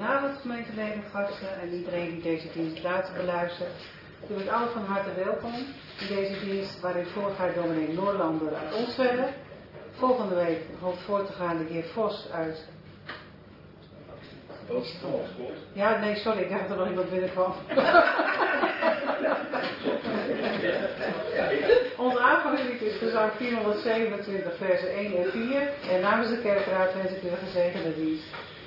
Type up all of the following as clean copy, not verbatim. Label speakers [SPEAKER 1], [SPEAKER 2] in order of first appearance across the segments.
[SPEAKER 1] Goedenavond gemeenteleden, gasten en iedereen die deze dienst later beluistert. U bent allen van harte welkom in deze dienst waarin voorgaat dominee Noorlander uit Onstwedde. Volgende week hoopt voor te gaan de heer Vos uit... Ja, nee, sorry, ik dacht dat er nog iemand binnenkwam. Ons aanvangslied is gezang 427 versen 1 en 4 en namens de kerkraad wens ik u een gezegende dienst.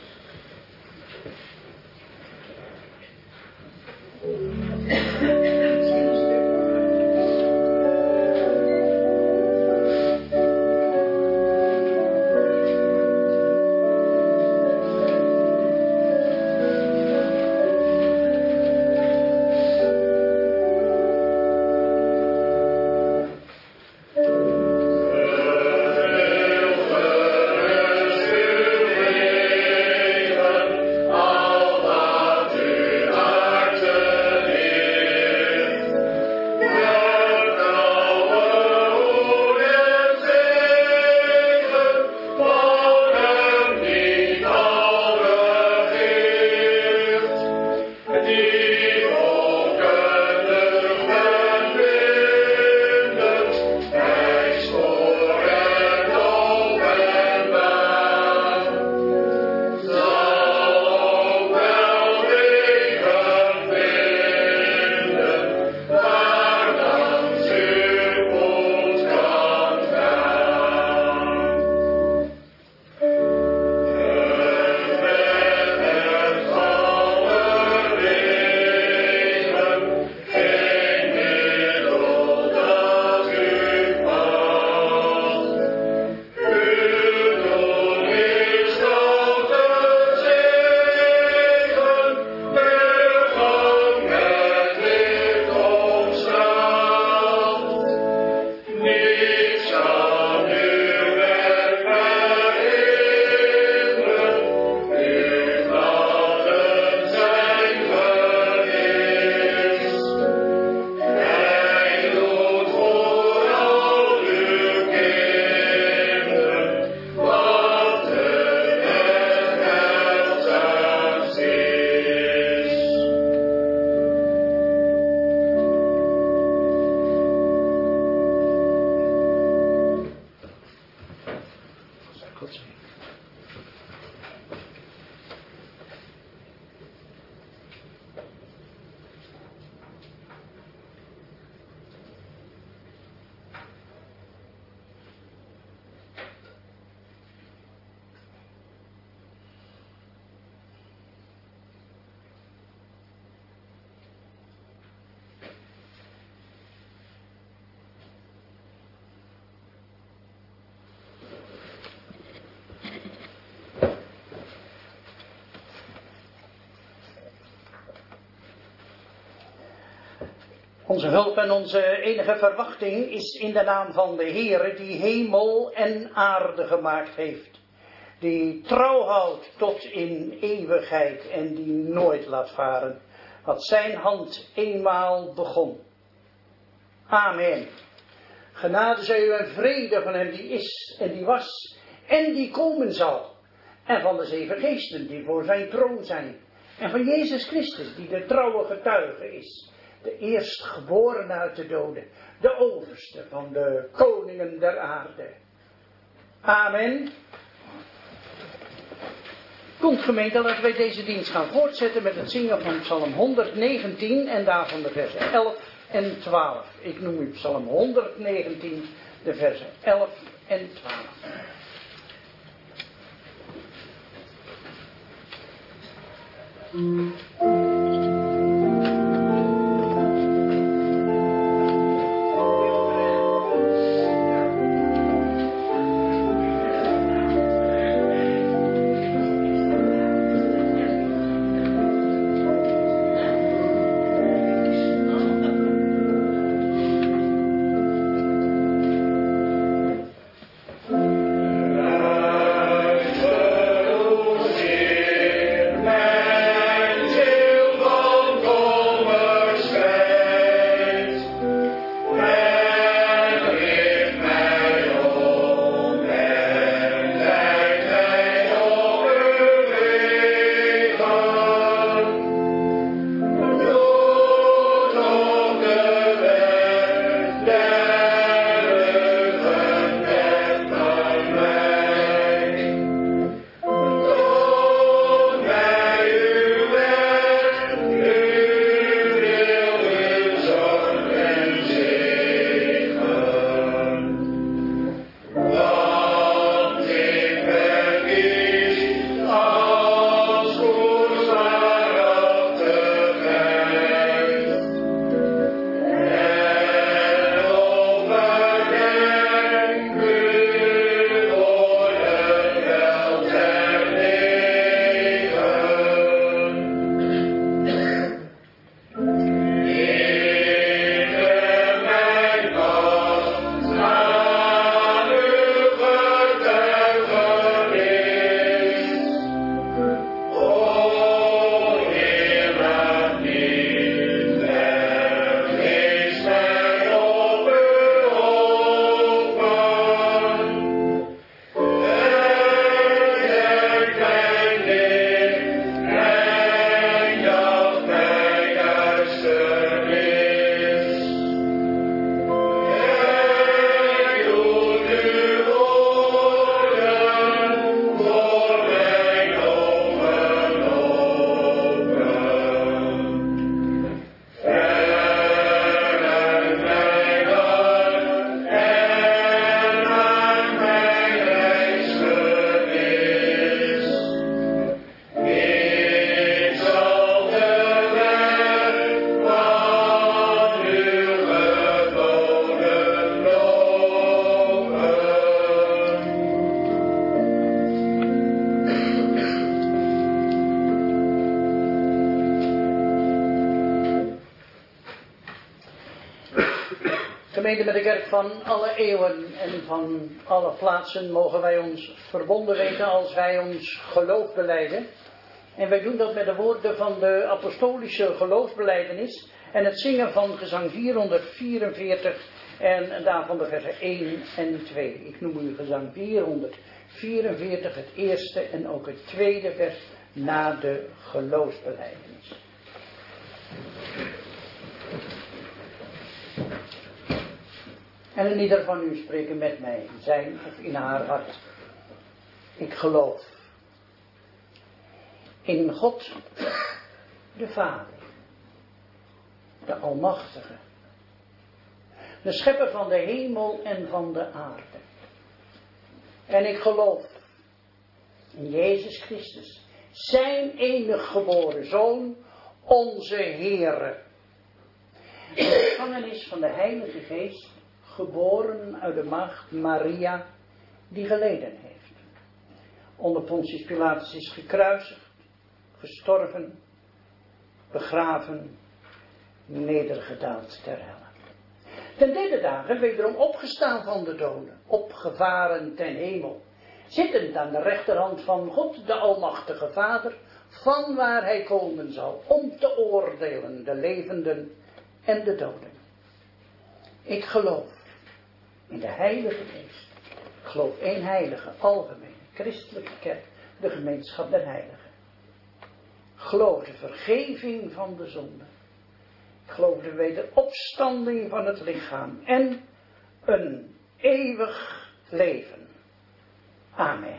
[SPEAKER 2] Onze hulp en onze enige verwachting is in de naam van de Heere die hemel en aarde gemaakt heeft. Die trouw houdt tot in eeuwigheid en die nooit laat varen. Wat zijn hand eenmaal begon. Amen. Genade zij u en vrede van hem die is en die was en die komen zal. En van de 7 geesten die voor zijn troon zijn. En van Jezus Christus die de trouwe getuige is. De eerstgeborene uit de doden. De overste van de koningen der aarde. Amen. Komt gemeente, laten wij deze dienst gaan voortzetten met het zingen van Psalm 119 en daarvan de versen 11 en 12. Ik noem u Psalm 119, de versen 11 en 12.
[SPEAKER 3] Thank you.
[SPEAKER 2] Gemeente met de kerk van alle eeuwen en van alle plaatsen mogen wij ons verbonden weten als wij ons geloof belijden. En wij doen dat met de woorden van de apostolische geloofsbelijdenis en het zingen van gezang 444 en daarvan de versen 1 en 2. Ik noem u gezang 444, het eerste en ook het tweede vers na de geloofsbelijdenis. En in ieder van u spreken met mij in zijn of in haar hart. Ik geloof in God, de Vader, de Almachtige, de Schepper van de hemel en van de aarde. En ik geloof in Jezus Christus, zijn enig geboren Zoon, onze Heere. De ontvangenis van de Heilige Geest, geboren uit de maagd Maria, die geleden heeft. Onder Pontius Pilatus is gekruisigd, gestorven, begraven, nedergedaald ter helle. Ten derde dagen wederom opgestaan van de doden, opgevaren ten hemel, zittend aan de rechterhand van God de Almachtige Vader, van waar hij komen zal om te oordelen de levenden en de doden. Ik geloof in de Heilige Geest. Ik geloof één heilige, algemene, christelijke kerk, de gemeenschap der heiligen. Ik geloof de vergeving van de zonde. Ik geloof de wederopstanding van het lichaam en een eeuwig leven. Amen.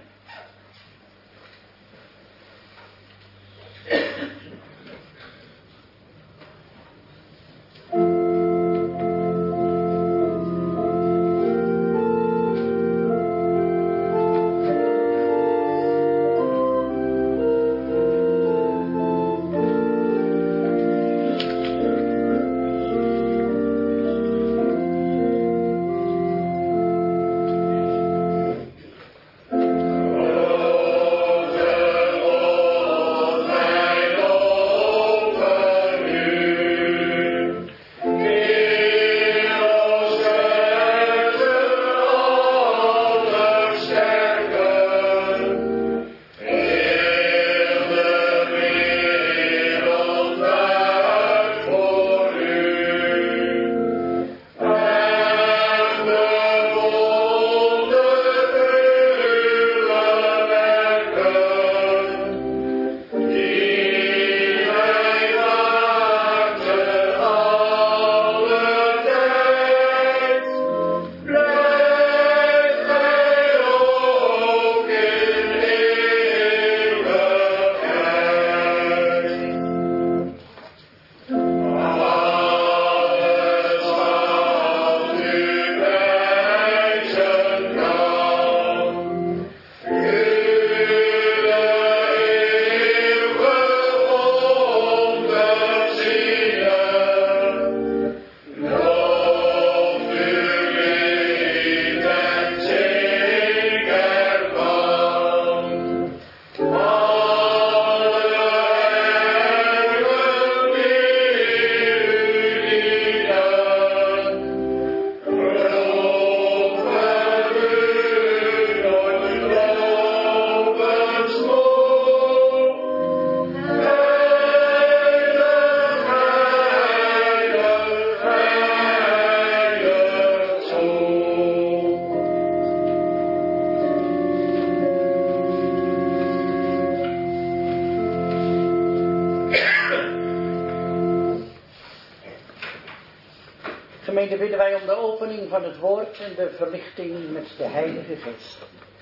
[SPEAKER 2] Gemeente, bidden wij om de opening van het woord en de verlichting met de Heilige Geest.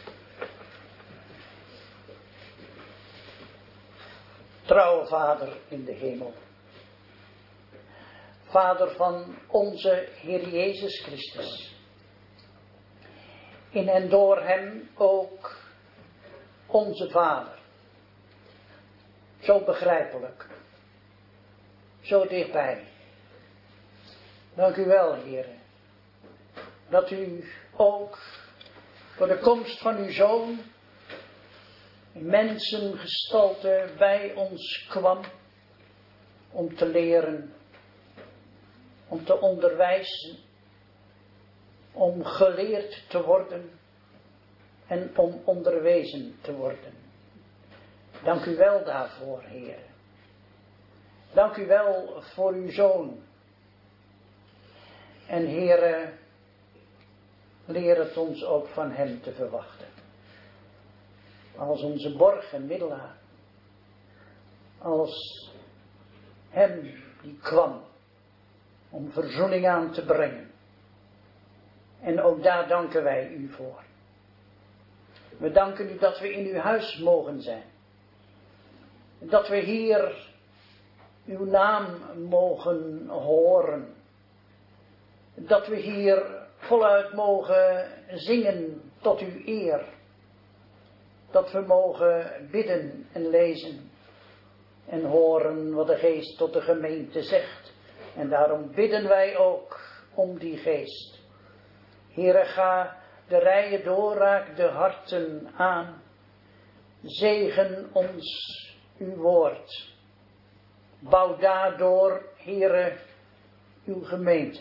[SPEAKER 2] Trouwe Vader in de hemel. Vader van onze Heer Jezus Christus. In en door hem ook onze Vader. Zo begrijpelijk. Zo dichtbij. Dank u wel, Heer, dat u ook voor de komst van uw Zoon in mensengestalte bij ons kwam om te leren, om te onderwijzen, om geleerd te worden en om onderwezen te worden. Dank u wel daarvoor, Heer. Dank u wel voor uw Zoon. En Heere, leer het ons ook van hem te verwachten. Als onze borg en middelaar. Als hem die kwam om verzoening aan te brengen. En ook daar danken wij u voor. We danken u dat we in uw huis mogen zijn. Dat we hier uw naam mogen horen. Dat we hier voluit mogen zingen tot uw eer. Dat we mogen bidden en lezen en horen wat de Geest tot de gemeente zegt. En daarom bidden wij ook om die Geest. Heere, ga de rijen door, raak de harten aan. Zegen ons uw woord. Bouw daardoor, Heere, uw gemeente.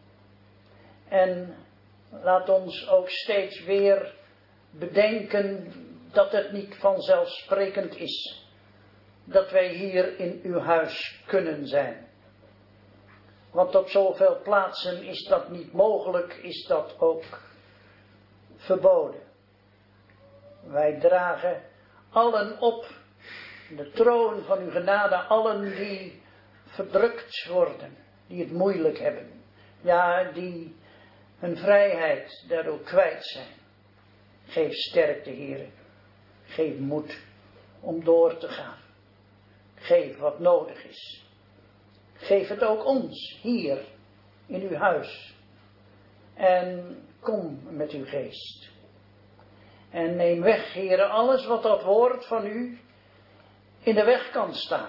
[SPEAKER 2] En laat ons ook steeds weer bedenken dat het niet vanzelfsprekend is dat wij hier in uw huis kunnen zijn. Want op zoveel plaatsen is dat niet mogelijk, is dat ook verboden. Wij dragen allen op de troon van uw genade, allen die verdrukt worden, die het moeilijk hebben. Ja, die hun vrijheid daardoor kwijt zijn. Geef sterkte, Heere. Geef moed om door te gaan. Geef wat nodig is. Geef het ook ons hier in uw huis. En kom met uw geest. En neem weg, Heere, alles wat dat woord van u in de weg kan staan.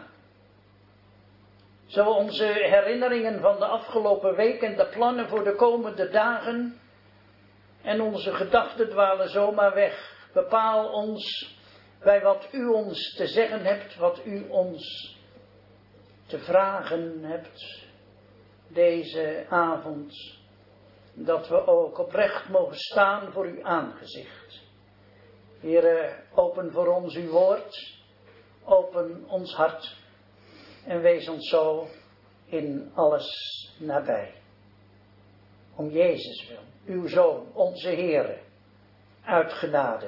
[SPEAKER 2] Zo onze herinneringen van de afgelopen week en de plannen voor de komende dagen. En onze gedachten dwalen zomaar weg. Bepaal ons bij wat u ons te zeggen hebt, wat u ons te vragen hebt deze avond. Dat we ook oprecht mogen staan voor uw aangezicht. Heere, open voor ons uw woord. Open ons hart. En wees ons zo in alles nabij. Om Jezus wil, uw Zoon, onze Heere, uit genade.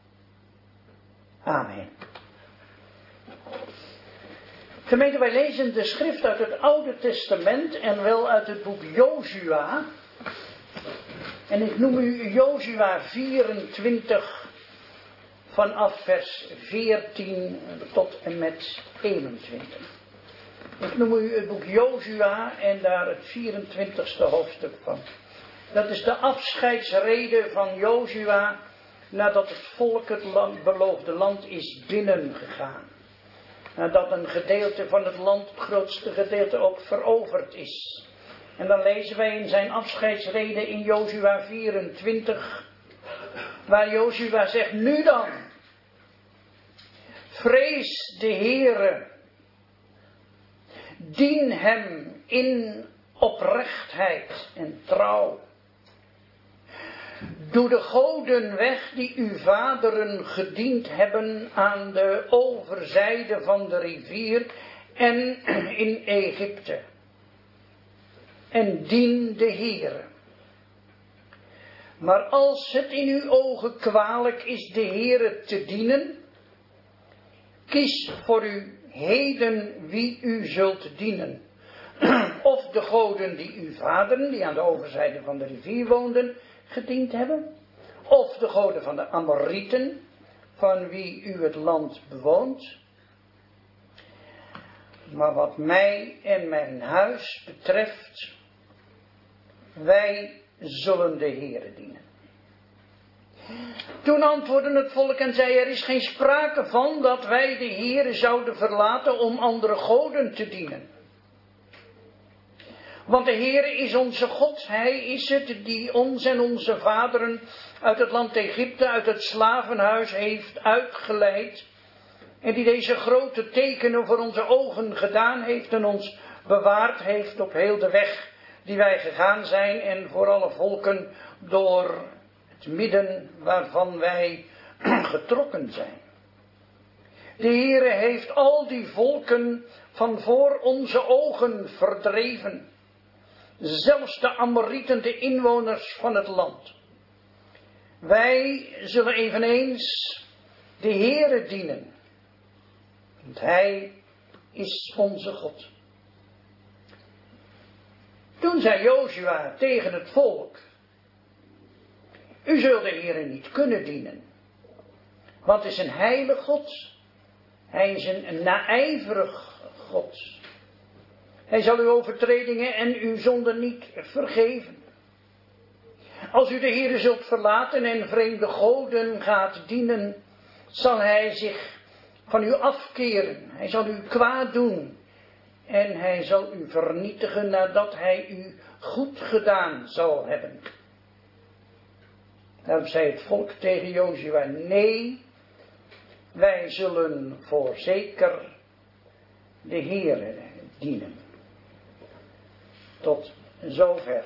[SPEAKER 2] Amen. Gemeente, wij lezen de schrift uit het Oude Testament en wel uit het boek Jozua. En ik noem u Jozua 24 vanaf vers 14 tot en met 21. Ik noem u het boek Jozua en daar het 24ste hoofdstuk van. Dat is de afscheidsrede van Jozua nadat het volk het beloofde land is binnengegaan. Nadat een gedeelte van het land, het grootste gedeelte, ook veroverd is. En dan lezen wij in zijn afscheidsrede in Jozua 24, waar Jozua zegt, nu dan, vrees de Heere, dien hem in oprechtheid en trouw. Doe de goden weg die uw vaderen gediend hebben aan de overzijde van de rivier en in Egypte. En dien de Heere. Maar als het in uw ogen kwalijk is de Heere te dienen, kies voor u heden wie u zult dienen. Of de goden die uw vaderen, die aan de overzijde van de rivier woonden, gediend hebben. Of de goden van de Amorieten, van wie u het land bewoont. Maar wat mij en mijn huis betreft, wij zullen de Heere dienen. Toen antwoordde het volk en zei, er is geen sprake van dat wij de Heere zouden verlaten om andere goden te dienen. Want de Heere is onze God, Hij is het die ons en onze vaderen uit het land Egypte, uit het slavenhuis heeft uitgeleid. En die deze grote tekenen voor onze ogen gedaan heeft en ons bewaard heeft op heel de weg die wij gegaan zijn en voor alle volken door het midden waarvan wij getrokken zijn. De Heere heeft al die volken van voor onze ogen verdreven. Zelfs de Amorieten, de inwoners van het land. Wij zullen eveneens de Heere dienen. Want Hij is onze God. Toen zei Jozua tegen het volk: U zult de Heere niet kunnen dienen. Want het is een heilig God. Hij is een naijverig God. Hij zal uw overtredingen en uw zonden niet vergeven. Als u de Heere zult verlaten en vreemde goden gaat dienen, zal Hij zich van u afkeren. Hij zal u kwaad doen. En Hij zal u vernietigen nadat Hij u goed gedaan zal hebben. Daarom zei het volk tegen Jozua: nee, wij zullen voorzeker de Heere dienen. Tot zover.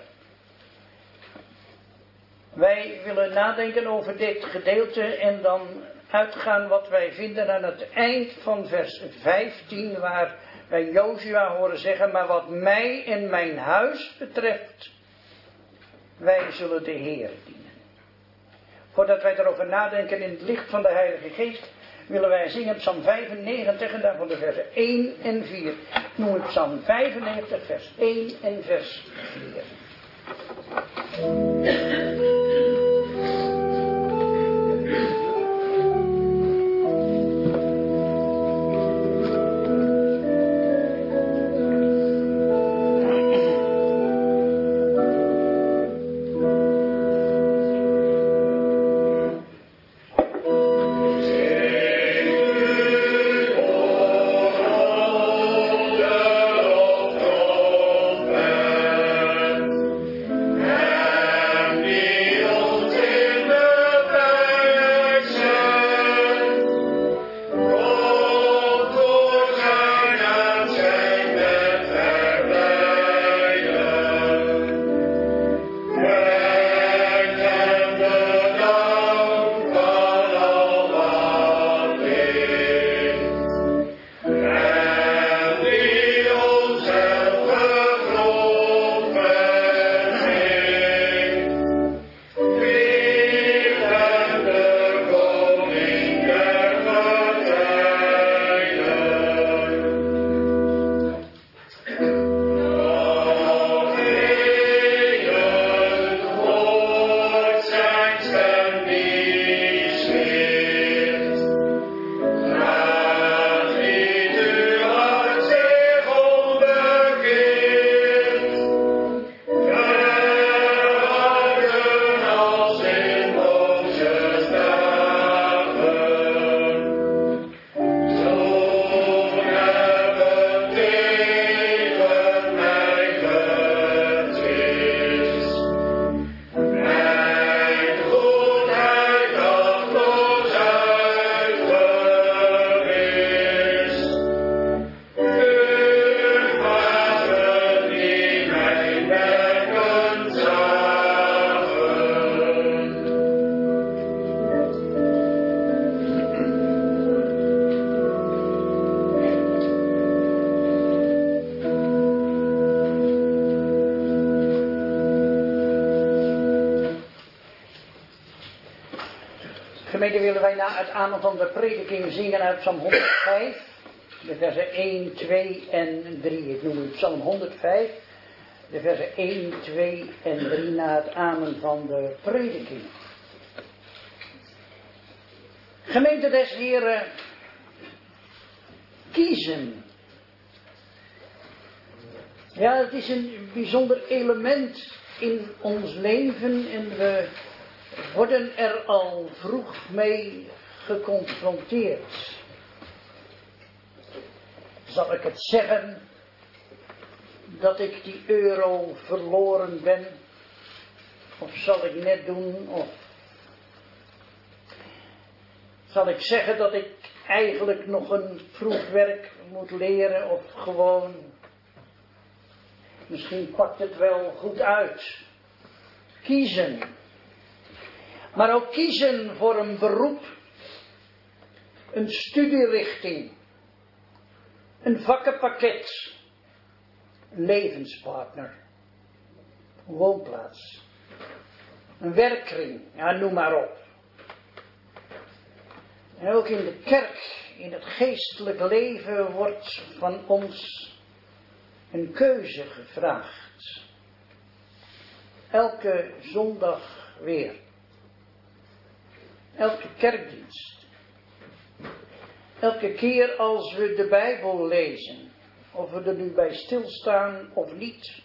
[SPEAKER 2] Wij willen nadenken over dit gedeelte en dan uitgaan wat wij vinden aan het eind van vers 15, waar wij Jozua horen zeggen: maar wat mij en mijn huis betreft, wij zullen de Heer dienen. Voordat wij erover nadenken in het licht van de Heilige Geest, willen wij zingen Psalm 95 en daarvan de versen 1 en 4. Ik noem het Psalm 95 vers 1 en vers 4. Gemeente, willen wij na het aanbod van de prediking zingen uit Psalm 105, de versen 1, 2 en 3. Ik noem het Psalm 105, de versen 1, 2 en 3 na het amen van de prediking. Gemeente des Heren, kiezen. Ja, het is een bijzonder element in ons leven en we worden er al vroeg mee geconfronteerd. Zal ik het zeggen dat ik die euro verloren ben? Of zal ik net doen? Of zal ik zeggen dat ik eigenlijk nog een proefwerk moet leren? Of gewoon, misschien pakt het wel goed uit. Kiezen. Maar ook kiezen voor een beroep, een studierichting, een vakkenpakket, een levenspartner, een woonplaats, een werkkring, ja, noem maar op. En ook in de kerk, in het geestelijk leven wordt van ons een keuze gevraagd. Elke zondag weer. Elke kerkdienst. Elke keer als we de Bijbel lezen. Of we er nu bij stilstaan of niet.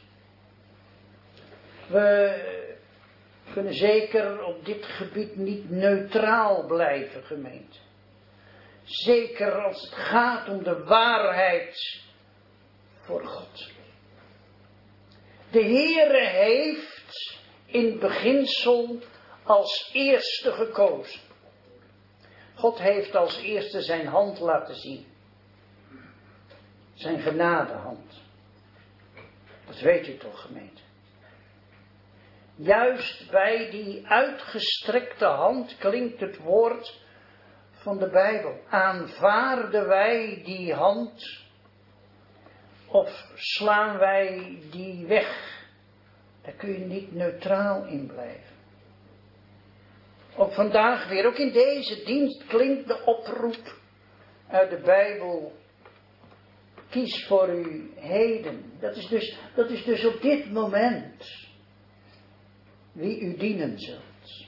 [SPEAKER 2] We kunnen zeker op dit gebied niet neutraal blijven, gemeente. Zeker als het gaat om de waarheid voor God. De Heere heeft in beginsel als eerste gekozen. God heeft als eerste zijn hand laten zien. Zijn genadehand. Dat weet u toch, gemeente. Juist bij die uitgestrekte hand klinkt het woord van de Bijbel. Aanvaarden wij die hand of slaan wij die weg? Daar kun je niet neutraal in blijven. Ook vandaag weer, ook in deze dienst klinkt de oproep uit de Bijbel. Kies voor u heden. Dat is dus op dit moment wie u dienen zult.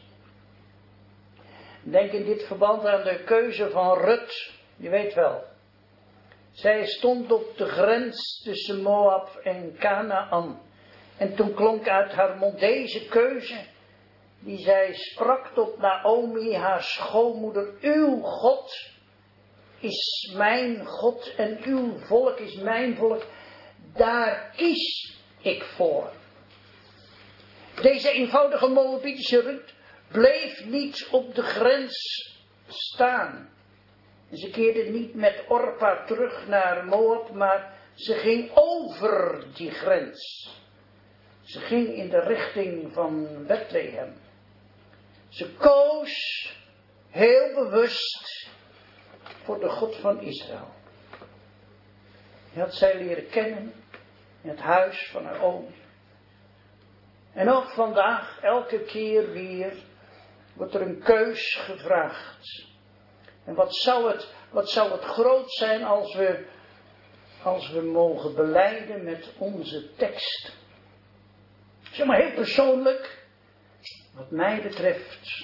[SPEAKER 2] Denk in dit verband aan de keuze van Rut. Je weet wel. Zij stond op de grens tussen Moab en Kanaan. En toen klonk uit haar mond deze keuze. Die zij sprak tot Naomi, haar schoonmoeder. Uw God is mijn God en uw volk is mijn volk. Daar kies ik voor. Deze eenvoudige Moabitische Rut bleef niet op de grens staan. Ze keerde niet met Orpa terug naar Moab, maar ze ging over die grens. Ze ging in de richting van Bethlehem. Ze koos heel bewust voor de God van Israël. Die had zij leren kennen in het huis van haar oom. En ook vandaag, elke keer weer, wordt er een keus gevraagd. En wat zou het groot zijn als we mogen belijden met onze tekst. Zeg maar heel persoonlijk, wat mij betreft,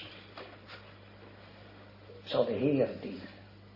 [SPEAKER 2] zal de Heer dienen.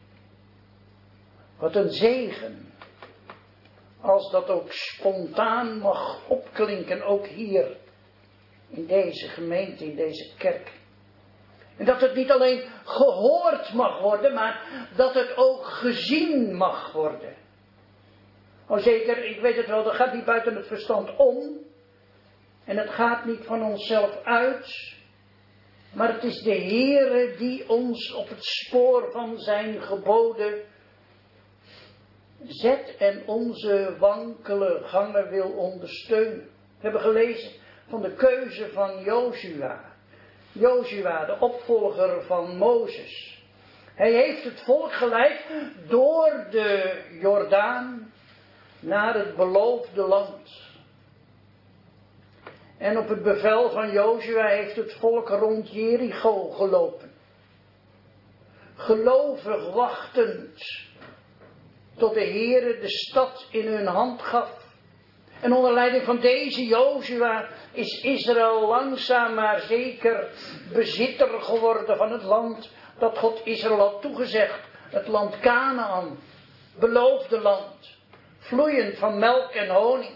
[SPEAKER 2] Wat een zegen, als dat ook spontaan mag opklinken, ook hier, in deze gemeente, in deze kerk. En dat het niet alleen gehoord mag worden, maar dat het ook gezien mag worden. Oh zeker, ik weet het wel, dat gaat niet buiten het verstand om. En het gaat niet van onszelf uit. Maar het is de Heere die ons op het spoor van zijn geboden zet en onze wankele gangen wil ondersteunen. We hebben gelezen van de keuze van Jozua. Jozua, de opvolger van Mozes. Hij heeft het volk geleid door de Jordaan naar het beloofde land. En op het bevel van Jozua heeft het volk rond Jericho gelopen. Gelovig wachtend tot de Heere de stad in hun hand gaf. En onder leiding van deze Jozua is Israël langzaam maar zeker bezitter geworden van het land dat God Israël had toegezegd. Het land Kanaan, beloofde land, vloeiend van melk en honing.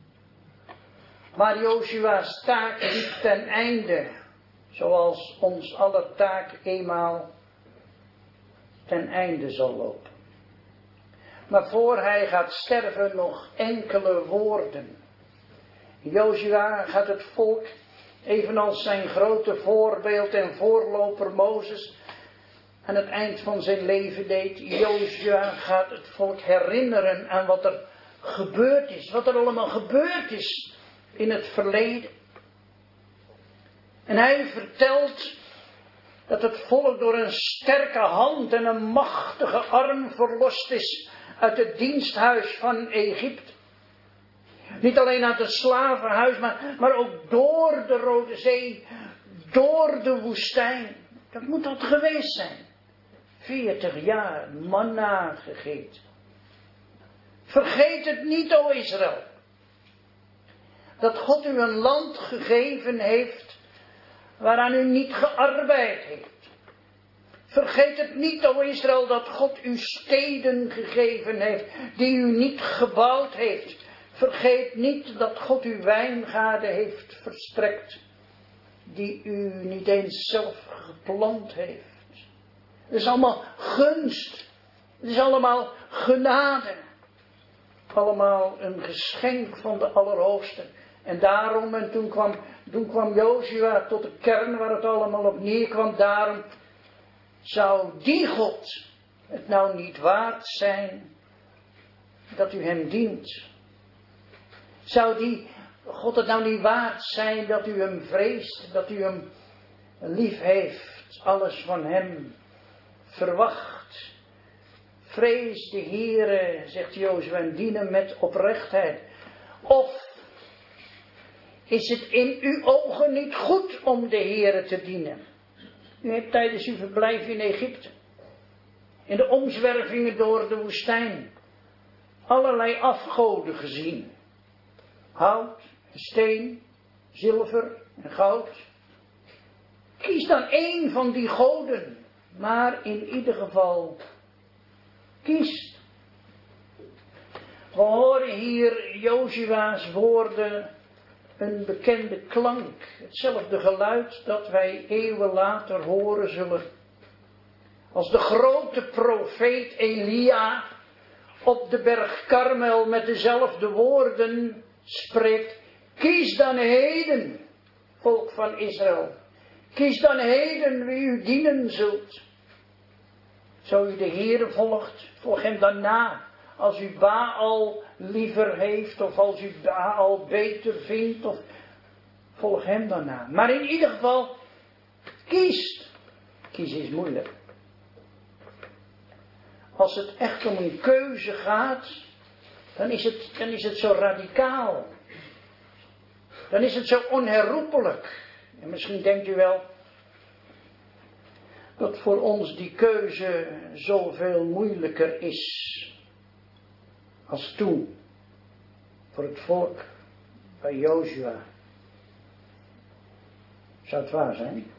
[SPEAKER 2] Maar Jozua's taak liep ten einde, zoals ons aller taak eenmaal ten einde zal lopen. Maar voor hij gaat sterven nog enkele woorden. Jozua gaat het volk, evenals zijn grote voorbeeld en voorloper Mozes, aan het eind van zijn leven deed. Jozua gaat het volk herinneren aan wat er gebeurd is. Wat er allemaal gebeurd is in het verleden. En hij vertelt Dat het volk door een sterke hand en een machtige arm verlost is uit het diensthuis van Egypte. Niet alleen uit het slavenhuis, maar ook door de Rode Zee, door de woestijn. Dat moet dat geweest zijn. 40 jaar manna gegeten. Vergeet het niet, o Israël. Dat God u een land gegeven heeft waaraan u niet gearbeid heeft. Vergeet het niet, o Israël, dat God u steden gegeven heeft die u niet gebouwd heeft. Vergeet niet dat God u wijngaarden heeft verstrekt die u niet eens zelf geplant heeft. Het is allemaal gunst. Het is allemaal genade. Allemaal een geschenk van de Allerhoogste. En daarom, en toen kwam Jozua tot de kern waar het allemaal op neerkwam. Daarom zou die God het nou niet waard zijn dat u hem dient. Zou die God het nou niet waard zijn dat u hem vreest, dat u hem lief heeft, alles van hem verwacht. Vrees de Heere, zegt Jozua, en dien hem met oprechtheid. Of is het in uw ogen niet goed om de Heere te dienen? U hebt tijdens uw verblijf in Egypte, in de omzwervingen door de woestijn, allerlei afgoden gezien. Hout, steen, zilver en goud. Kies dan één van die goden, maar in ieder geval kies. We horen hier Jozua's woorden, een bekende klank. Hetzelfde geluid dat wij eeuwen later horen zullen. Als de grote profeet Elia op de berg Karmel met dezelfde woorden spreekt. Kies dan heden, volk van Israël. Kies dan heden wie u dienen zult. Zo u de Heere volgt, volg hem dan na. Als u Baal liever heeft, of als u Baal beter vindt, of volg hem dan na. Maar in ieder geval, kies. Kiezen is moeilijk. Als het echt om een keuze gaat, dan is het zo radicaal. Dan is het zo onherroepelijk. En misschien denkt u wel dat voor ons die keuze zoveel moeilijker is als toen. Voor het volk bij Jozua. Zou het waar zijn?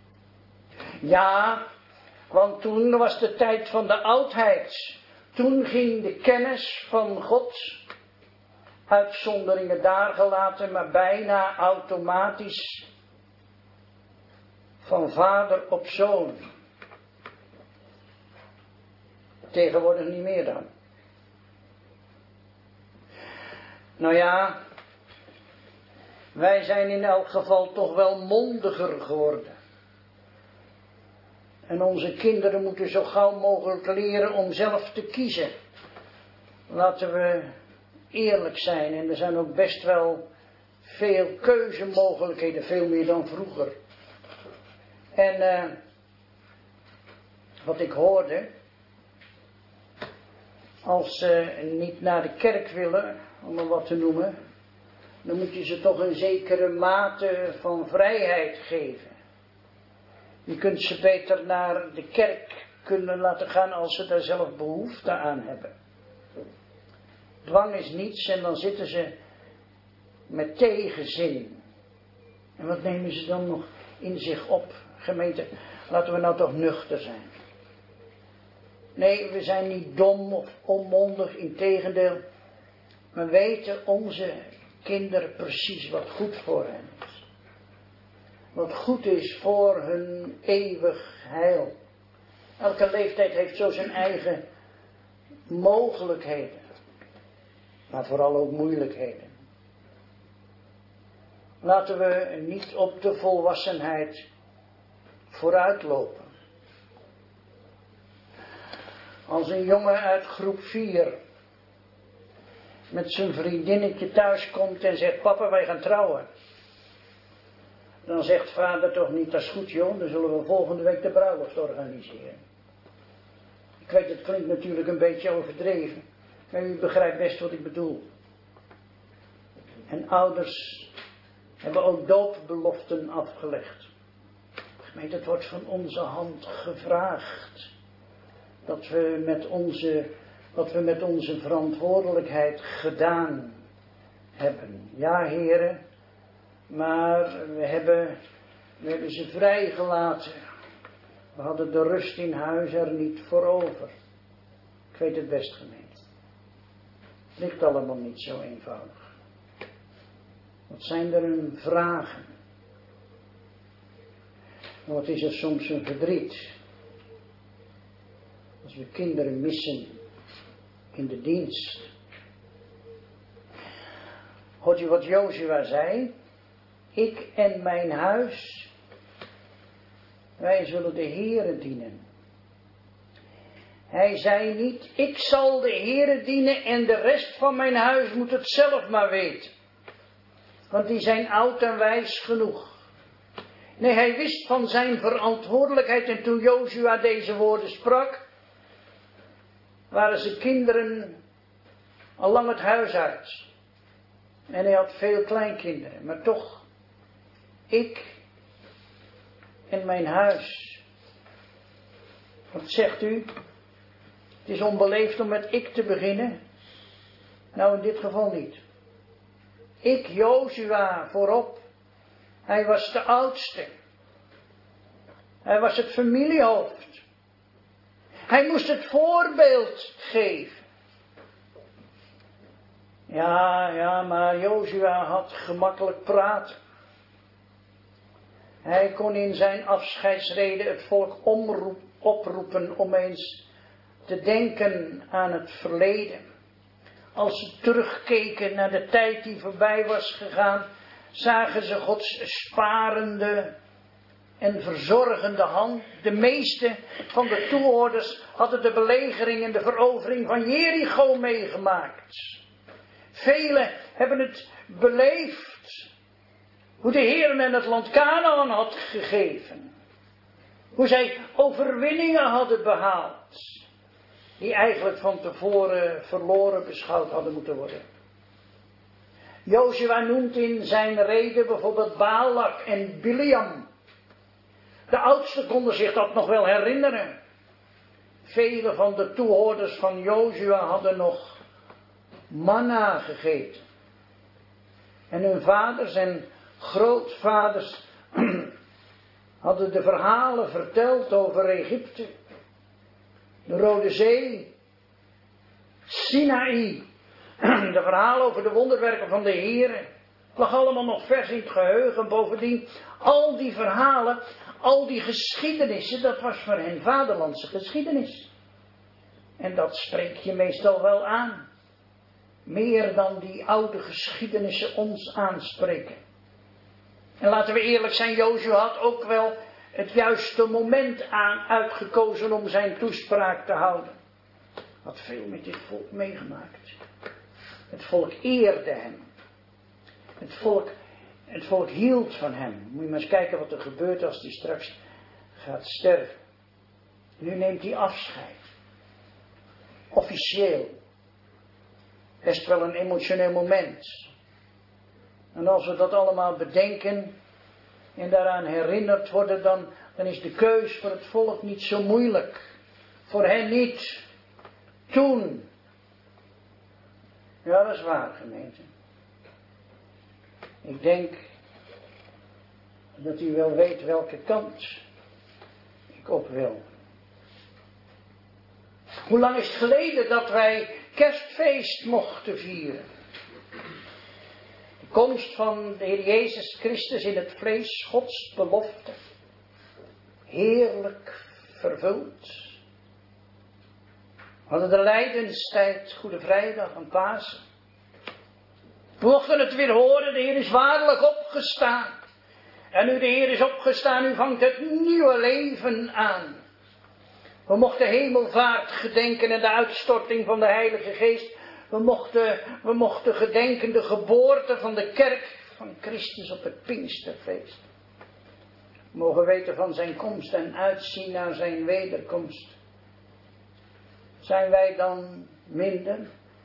[SPEAKER 2] Ja, want toen was de tijd van de oudheid. Toen ging de kennis van God, uitzonderingen daar gelaten, maar bijna automatisch van vader op zoon. Tegenwoordig niet meer dan. Nou ja, wij zijn in elk geval toch wel mondiger geworden. En onze kinderen moeten zo gauw mogelijk leren om zelf te kiezen. Laten we eerlijk zijn. En er zijn ook best wel veel keuzemogelijkheden. Veel meer dan vroeger. En wat ik hoorde. Als ze niet naar de kerk willen, om er wat te noemen. Dan moet je ze toch een zekere mate van vrijheid geven. Je kunt ze beter naar de kerk kunnen laten gaan als ze daar zelf behoefte aan hebben. Dwang is niets en dan zitten ze met tegenzin. En wat nemen ze dan nog in zich op? Gemeente, laten we nou toch nuchter zijn. Nee, we zijn niet dom of onmondig, integendeel. We weten onze kinderen precies wat goed voor hen is. Wat goed is voor hun eeuwig heil. Elke leeftijd heeft zo zijn eigen mogelijkheden. Maar vooral ook moeilijkheden. Laten we niet op de volwassenheid vooruitlopen. Als een jongen uit groep 4 met zijn vriendinnetje thuis komt en zegt: papa, wij gaan trouwen. Dan zegt vader toch niet, dat is goed joh, dan zullen we volgende week de bruiloft organiseren. Ik weet, het klinkt natuurlijk een beetje overdreven, maar u begrijpt best wat ik bedoel. En ouders hebben ook doopbeloften afgelegd. Gemeente, het wordt van onze hand gevraagd dat we met onze verantwoordelijkheid gedaan hebben. Ja, heren, maar we hebben ze vrijgelaten. We hadden de rust in huis er niet voor over. Ik weet het best, gemeente. Het ligt allemaal niet zo eenvoudig. Wat zijn er een vragen? Wat is er soms een verdriet? Als we kinderen missen in de dienst. Hoort u wat Jozua zei? Ik en mijn huis, wij zullen de Heere dienen. Hij zei niet, ik zal de Heere dienen en de rest van mijn huis moet het zelf maar weten. Want die zijn oud en wijs genoeg. Nee, hij wist van zijn verantwoordelijkheid en toen Jozua deze woorden sprak, waren zijn kinderen al lang het huis uit. En hij had veel kleinkinderen, maar toch, ik en mijn huis. Wat zegt u? Het is onbeleefd om met ik te beginnen. Nou, in dit geval niet. Ik, Jozua, voorop. Hij was de oudste. Hij was het familiehoofd. Hij moest het voorbeeld geven. Ja, maar Jozua had gemakkelijk praten. Hij kon in zijn afscheidsrede het volk oproepen om eens te denken aan het verleden. Als ze terugkeken naar de tijd die voorbij was gegaan, zagen ze Gods sparende en verzorgende hand. De meeste van de toehoorders hadden de belegering en de verovering van Jericho meegemaakt. Velen hebben het beleefd. Hoe de Heer hen het land Kanaan had gegeven. Hoe zij overwinningen hadden behaald. Die eigenlijk van tevoren verloren beschouwd hadden moeten worden. Jozua noemt in zijn rede bijvoorbeeld Balak en Biliam. De oudsten konden zich dat nog wel herinneren. Vele van de toehoorders van Jozua hadden nog manna gegeten. En hun vaders en grootvaders hadden de verhalen verteld over Egypte, de Rode Zee, Sinaï, de verhalen over de wonderwerken van de Heer. Het lag allemaal nog vers in het geheugen. Bovendien, al die verhalen, al die geschiedenissen, dat was voor hen vaderlandse geschiedenis. En dat spreek je meestal wel aan. Meer dan die oude geschiedenissen ons aanspreken. En laten we eerlijk zijn, Jozua had ook wel het juiste moment uitgekozen om zijn toespraak te houden. Had veel met dit volk meegemaakt. Het volk eerde hem. Het volk hield van hem. Moet je maar eens kijken wat er gebeurt als hij straks gaat sterven. Nu neemt hij afscheid. Officieel. Best wel een emotioneel moment. En als we dat allemaal bedenken en daaraan herinnerd worden, dan is de keus voor het volk niet zo moeilijk. Voor hen niet. Toen. Ja, dat is waar, gemeente. Ik denk dat u wel weet welke kant ik op wil. Hoe lang is het geleden dat wij kerstfeest mochten vieren? De komst van de Heer Jezus Christus in het vlees, Gods belofte. Heerlijk vervuld. We hadden de lijdenstijd, Goede Vrijdag en Pasen. We mochten het weer horen, de Heer is waarlijk opgestaan. En nu de Heer is opgestaan, nu vangt het nieuwe leven aan. We mochten hemelvaart gedenken en de uitstorting van de Heilige Geest. We mochten gedenken de geboorte van de kerk van Christus op het Pinksterfeest. mogen weten van zijn komst en uitzien naar zijn wederkomst. Zijn wij dan minder,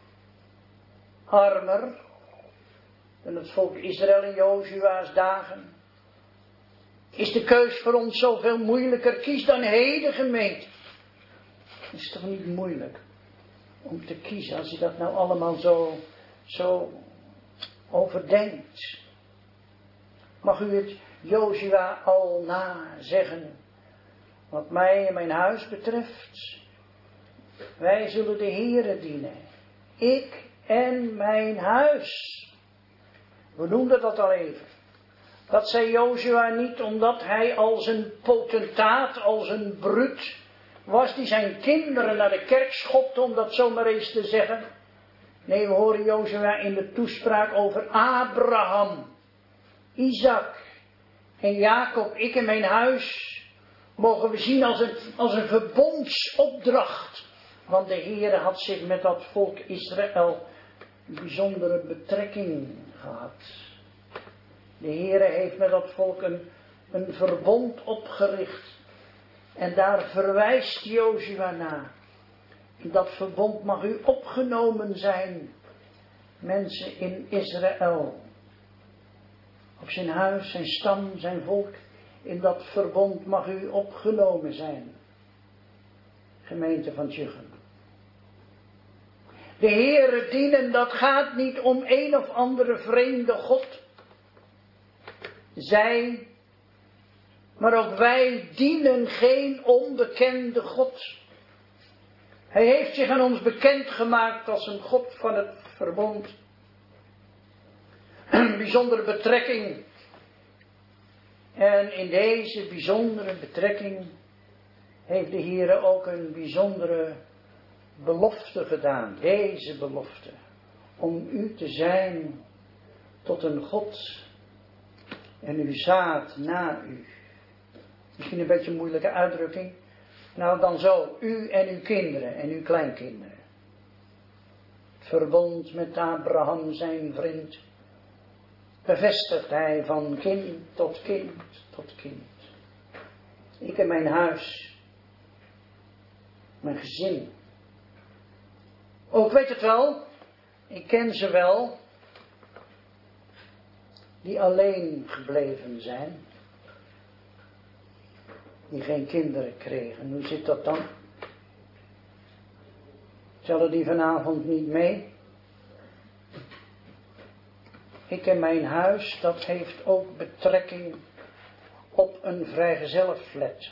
[SPEAKER 2] armer dan het volk Israël in Jozua's dagen? Is de keus voor ons zoveel moeilijker? Kies dan heden, gemeente. Het is toch niet moeilijk om te kiezen als je dat nou allemaal zo overdenkt. Mag u het Jozua al nazeggen? Wat mij en mijn huis betreft, wij zullen de Heere dienen. Ik en mijn huis. We noemden dat al even. Dat zei Jozua niet omdat hij als een potentaat, als een bruut was die zijn kinderen naar de kerk schopte, om dat zomaar eens te zeggen. Nee, we horen Jozua in de toespraak over Abraham, Isaac en Jacob. Ik en mijn huis mogen we zien als een verbondsopdracht. Want de Heere had zich met dat volk Israël een bijzondere betrekking gehad. De Heere heeft met dat volk een verbond opgericht. En daar verwijst Jozua naar. In dat verbond mag u opgenomen zijn, mensen in Israël. Op zijn huis, zijn stam, zijn volk. In dat verbond mag u opgenomen zijn. Gemeente van Tjuchem. De Heere dienen, dat gaat niet om een of andere vreemde God. Zij, maar ook wij dienen geen onbekende God. Hij heeft zich aan ons bekendgemaakt als een God van het verbond. Een bijzondere betrekking. En in deze bijzondere betrekking heeft de Heere ook een bijzondere belofte gedaan. Deze belofte. Om u te zijn tot een God en uw zaad na u. Misschien een beetje een moeilijke uitdrukking. Nou dan zo, u en uw kinderen en uw kleinkinderen. Het verbond met Abraham zijn vriend. Bevestigt hij van kind tot kind tot kind. Ik en mijn huis. Mijn gezin. Oh, ik weet het wel. Ik ken ze wel. Die alleen gebleven zijn. Die geen kinderen kregen. Hoe zit dat dan? Zullen die vanavond niet mee? Ik en mijn huis, dat heeft ook betrekking op een vrijgezellenflat.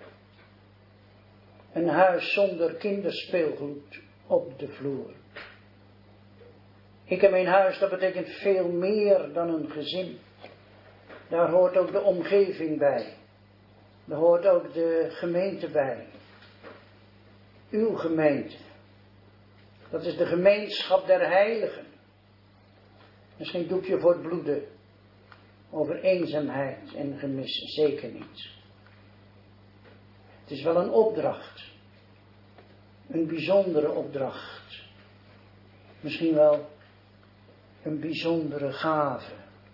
[SPEAKER 2] Een huis zonder kinderspeelgoed op de vloer. Ik en mijn huis, dat betekent veel meer dan een gezin. Daar hoort ook de omgeving bij. Daar hoort ook de gemeente bij. Uw gemeente. Dat is de gemeenschap der heiligen. Misschien een doekje voor het bloeden. Over eenzaamheid en gemis. Zeker niet. Het is wel een opdracht. Een bijzondere opdracht. Misschien wel een bijzondere gave.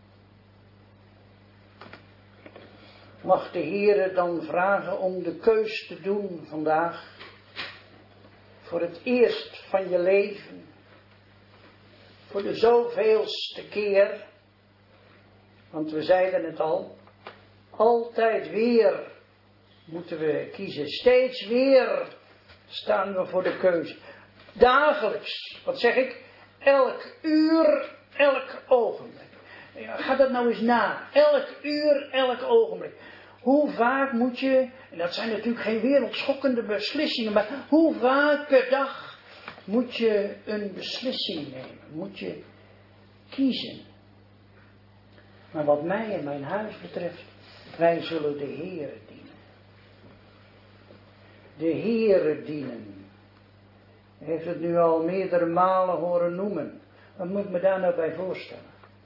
[SPEAKER 2] Mag de Heere dan vragen om de keus te doen vandaag. Voor het eerst van je leven. Voor de zoveelste keer. Want we zeiden het al. Altijd weer moeten we kiezen. Steeds weer staan we voor de keuze. Dagelijks. Wat zeg ik? Elk uur, elk ogenblik. Ga dat nou eens na. Elk uur, elk ogenblik. Hoe vaak moet je, en dat zijn natuurlijk geen wereldschokkende beslissingen, maar hoe vaak per dag moet je een beslissing nemen? Moet je kiezen? Maar wat mij en mijn huis betreft, wij zullen de Heere dienen. De Heere dienen. U heeft het nu al meerdere malen horen noemen. Wat moet ik me daar nou bij voorstellen?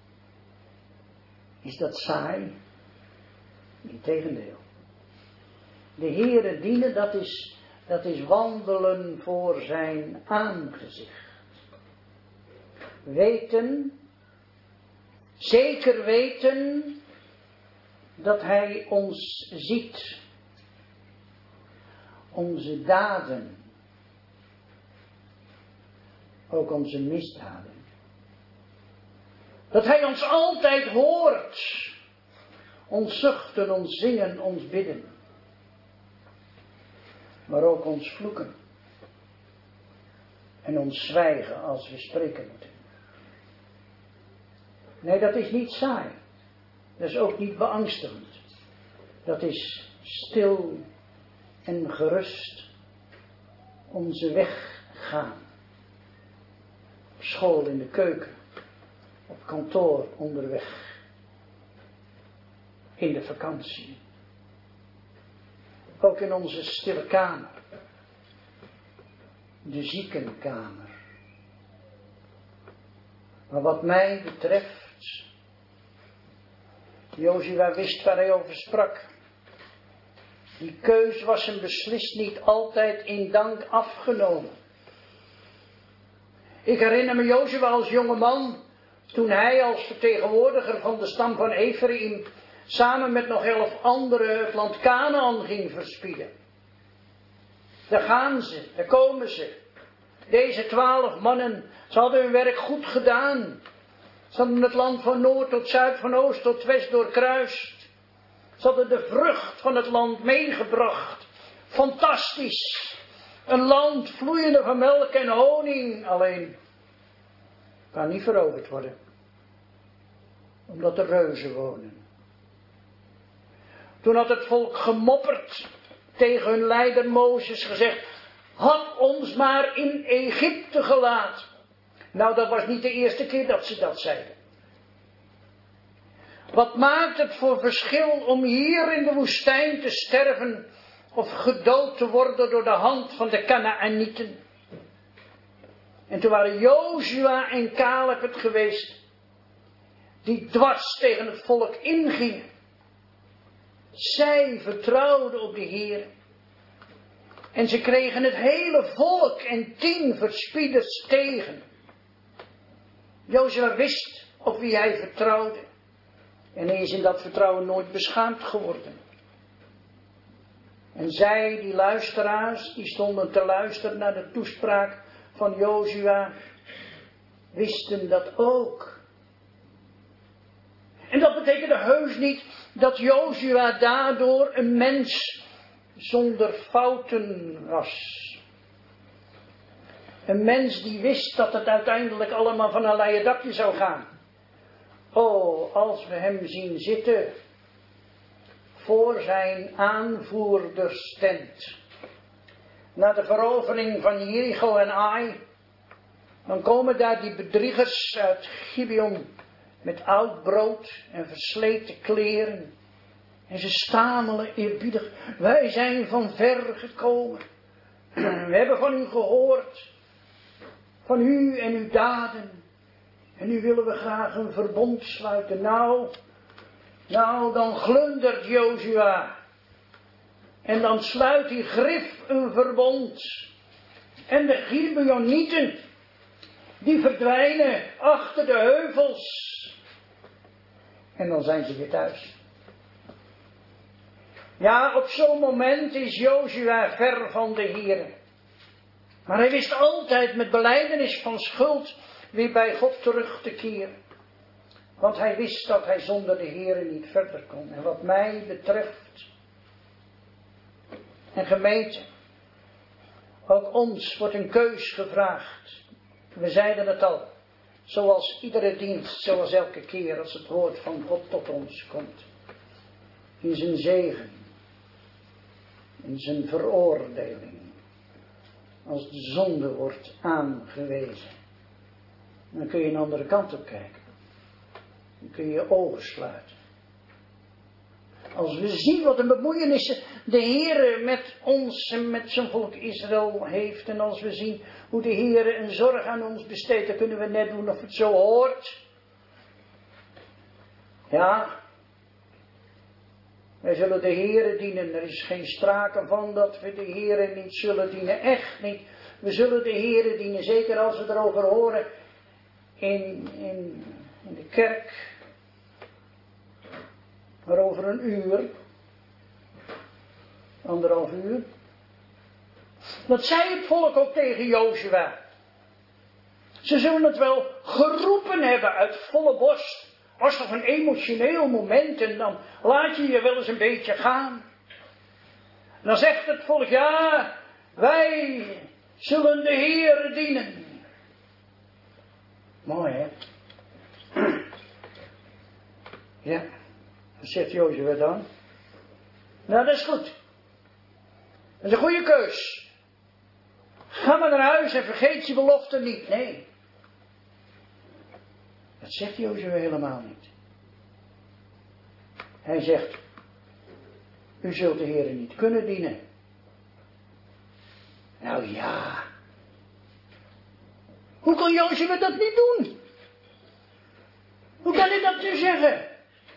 [SPEAKER 2] Is dat saai? Integendeel. De Heere dienen, dat is wandelen voor zijn aangezicht. Weten, zeker weten, dat hij ons ziet, onze daden, ook onze misdaden. Dat hij ons altijd hoort, ons zuchten, ons zingen, ons bidden, maar ook ons vloeken en ons zwijgen als we spreken moeten. Nee, dat is niet saai. Dat is ook niet beangstigend. Dat is stil en gerust onze weg gaan. Op school, in de keuken, op kantoor, onderweg, in de vakantie. Ook in onze stille kamer, de ziekenkamer. Maar wat mij betreft, Jozua wist waar hij over sprak. Die keus was hem beslist niet altijd in dank afgenomen. Ik herinner me Jozua als jonge man, toen hij als vertegenwoordiger van de stam van Ephraim samen met nog 11 anderen het land Kanaan ging verspieden. Daar gaan ze, daar komen ze. Deze 12 mannen, ze hadden hun werk goed gedaan. Ze hadden het land van noord tot zuid, van oost tot west doorkruist. Ze hadden de vrucht van het land meegebracht. Fantastisch. Een land vloeiende van melk en honing. Alleen kan niet veroverd worden. Omdat er reuzen wonen. Toen had het volk gemopperd tegen hun leider Mozes gezegd: had ons maar in Egypte gelaten. Nou, dat was niet de eerste keer dat ze dat zeiden. Wat maakt het voor verschil om hier in de woestijn te sterven of gedood te worden door de hand van de Kanaanieten? En toen waren Jozua en Caleb het geweest die dwars tegen het volk ingingen. Zij vertrouwden op de Heer. En ze kregen het hele volk en 10 verspieders tegen. Jozua wist op wie hij vertrouwde. En hij is in dat vertrouwen nooit beschaamd geworden. En zij, die luisteraars, die stonden te luisteren naar de toespraak van Jozua, wisten dat ook. En dat betekende heus niet dat Jozua daardoor een mens zonder fouten was. Een mens die wist dat het uiteindelijk allemaal van een leien dakje zou gaan. Oh, als we hem zien zitten voor zijn aanvoerderstent. Na de verovering van Jericho en Ai, dan komen daar die bedriegers uit Gibeon met oud brood en versleten kleren. En ze stamelen eerbiedig: wij zijn van ver gekomen. We hebben van u gehoord. Van u en uw daden. En nu willen we graag een verbond sluiten. Nou, dan glundert Jozua. En dan sluit die grif een verbond. En de Gibeonieten, die verdwijnen achter de heuvels. En dan zijn ze weer thuis. Ja, op zo'n moment is Jozua ver van de Heere. Maar hij wist altijd met belijdenis van schuld weer bij God terug te keren. Want hij wist dat hij zonder de Heere niet verder kon. En wat mij betreft, en gemeente, ook ons wordt een keus gevraagd. We zeiden het al, zoals iedere dienst, zoals elke keer als het woord van God tot ons komt. In zijn zegen, in zijn veroordeling, als de zonde wordt aangewezen. Dan kun je een andere kant op kijken. Dan kun je je ogen sluiten. Als we zien wat een bemoeienissen de Heere met ons en met zijn volk Israël heeft. En als we zien hoe de Heere een zorg aan ons besteedt, dan kunnen we net doen of het zo hoort. Ja. Wij zullen de Heere dienen. Er is geen sprake van dat we de Heere niet zullen dienen. Echt niet. We zullen de Heere dienen. Zeker als we erover horen in de kerk. Maar over een uur, 1,5 uur. Dat zei het volk ook tegen Jozua. Ze zullen het wel geroepen hebben uit volle borst. Was toch een emotioneel moment en dan laat je je wel eens een beetje gaan. En dan zegt het volk, ja, wij zullen de Heere dienen. Mooi, hè? Ja, wat zegt Jozua dan? Nou, dat is goed. Dat is een goede keus. Ga maar naar huis en vergeet je belofte niet. Nee. Dat zegt Jozua helemaal niet. Hij zegt, u zult de Heere niet kunnen dienen. Nou ja. Hoe kan Jozua dat niet doen? Hoe kan hij dat nu zeggen?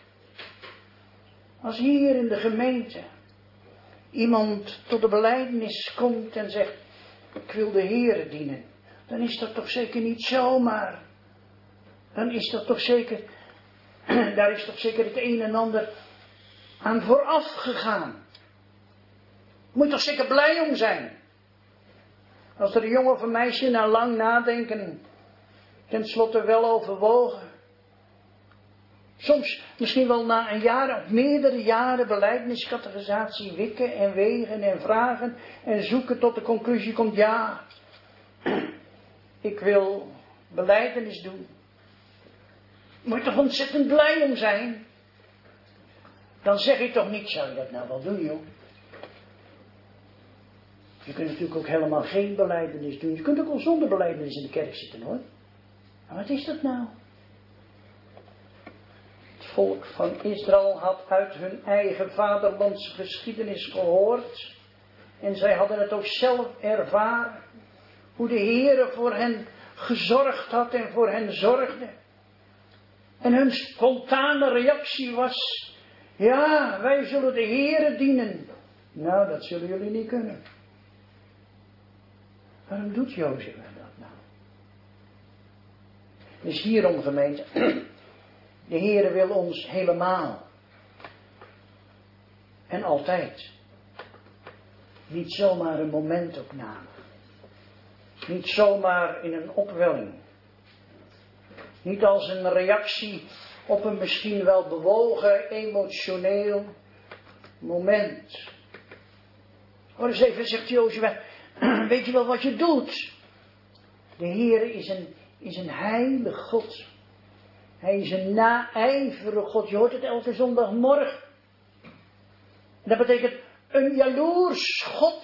[SPEAKER 2] Als hier in de gemeente iemand tot de belijdenis komt en zegt, ik wil de Heere dienen, dan is dat toch zeker niet zomaar. Dan is dat toch zeker, daar is toch zeker het een en ander aan vooraf gegaan. Moet je toch zeker blij om zijn. Als er een jongen of een meisje na lang nadenken tenslotte wel overwogen. Soms misschien wel na een jaar of meerdere jaren belijdeniscategorisatie wikken en wegen en vragen en zoeken tot de conclusie komt, ja, ik wil belijdenis doen. Moet je toch ontzettend blij om zijn? Dan zeg je toch niet, zou je dat nou wel doen, joh? Je kunt natuurlijk ook helemaal geen belijdenis doen. Je kunt ook wel zonder belijdenis in de kerk zitten, hoor. Maar wat is dat nou? Het volk van Israël had uit hun eigen vaderlandse geschiedenis gehoord. En zij hadden het ook zelf ervaren. Hoe de Heere voor hen gezorgd had en voor hen zorgde. En hun spontane reactie was, ja, wij zullen de Heere dienen. Nou, dat zullen jullie niet kunnen. Waarom doet Jozua dat nou? Dus hierom, gemeente, de Heere wil ons helemaal en altijd. Niet zomaar een momentopname. Niet zomaar in een opwelling. Niet als een reactie op een misschien wel bewogen, emotioneel moment. Hoor eens even, zegt Jozua, weet je wel wat je doet? De Heere is een heilige God. Hij is een naijverige God. Je hoort het elke zondagmorgen. Dat betekent een jaloers God.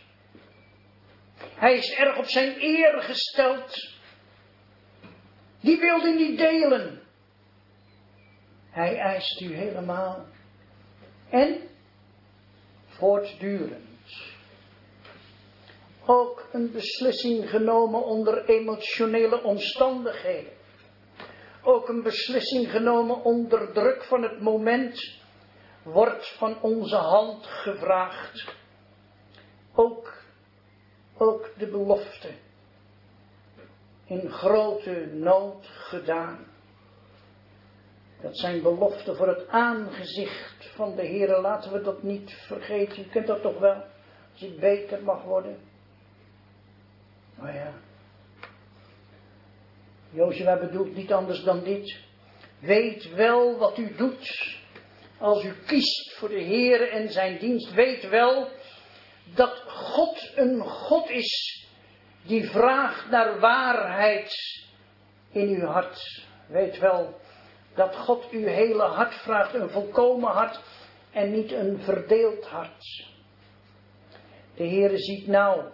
[SPEAKER 2] Hij is erg op zijn eer gesteld. Die wil hij niet delen. Hij eist u helemaal. En voortdurend. Ook een beslissing genomen onder emotionele omstandigheden. Ook een beslissing genomen onder druk van het moment wordt van onze hand gevraagd. Ook de belofte in grote nood gedaan. Dat zijn beloften voor het aangezicht van de Heere. Laten we dat niet vergeten. U kent dat toch wel? Als ik beter mag worden. Maar ja. Jozua bedoelt niet anders dan dit. Weet wel wat u doet. Als u kiest voor de Heere en zijn dienst. Weet wel dat God een God is die vraagt naar waarheid in uw hart. Weet wel dat God uw hele hart vraagt. Een volkomen hart en niet een verdeeld hart. De Heere ziet nauw.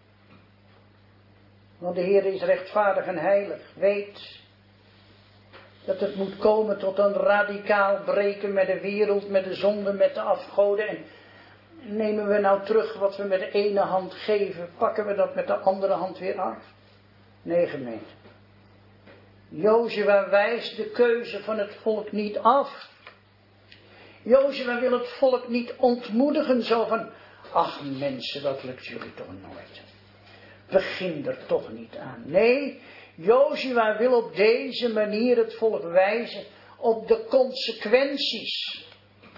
[SPEAKER 2] Want de Heer is rechtvaardig en heilig. Weet dat het moet komen tot een radicaal breken met de wereld, met de zonde, met de afgoden. En nemen we nou terug wat we met de ene hand geven, pakken we dat met de andere hand weer af? Nee, gemeente. Jozua wijst de keuze van het volk niet af. Jozua wil het volk niet ontmoedigen, zo van, ach mensen, dat lukt jullie toch nooit. Begin er toch niet aan. Nee, Jozua wil op deze manier het volk wijzen op de consequenties